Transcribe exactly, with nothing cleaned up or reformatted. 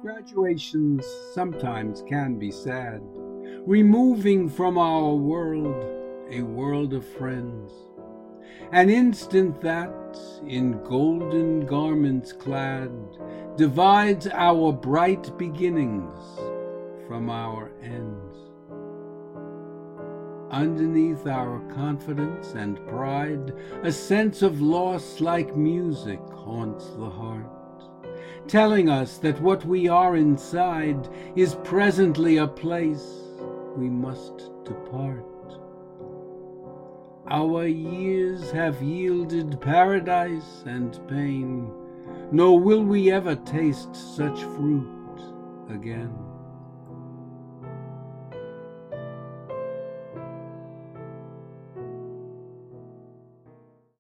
Graduations sometimes can be sad, removing from our world a world of friends. An instant that, in golden garments clad, divides our bright beginnings from our ends. Underneath our confidence and pride, a sense of loss like music haunts the heart, telling us that what we are inside is presently a place we must depart. Our years have yielded paradise and pain, nor will we ever taste such fruit again.